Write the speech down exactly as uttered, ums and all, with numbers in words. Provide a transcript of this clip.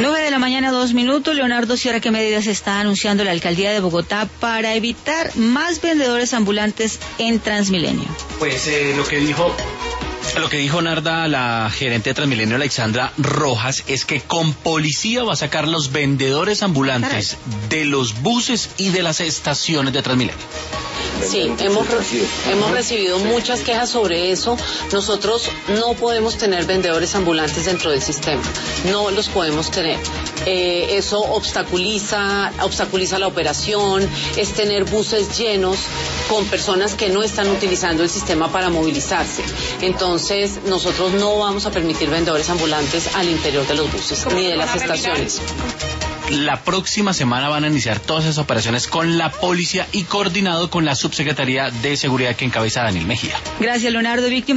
nueve de la mañana, dos minutos. Leonardo Sierra, ¿qué medidas está anunciando la alcaldía de Bogotá para evitar más vendedores ambulantes en Transmilenio? Pues eh, lo que dijo... Lo que dijo Narda, la gerente de Transmilenio, Alexandra Rojas, es que con policía va a sacar los vendedores ambulantes de los buses y de las estaciones de Transmilenio. Sí, hemos, hemos recibido muchas quejas sobre eso. Nosotros no podemos tener vendedores ambulantes dentro del sistema, no los podemos tener. Eh, eso obstaculiza, obstaculiza la operación, es tener buses llenos con personas que no están utilizando el sistema para movilizarse. Entonces, nosotros no vamos a permitir vendedores ambulantes al interior de los buses ni de las estaciones. La próxima semana van a iniciar todas esas operaciones con la policía y coordinado con la Subsecretaría de Seguridad que encabeza Daniel Mejía. Gracias, Leonardo. Víctima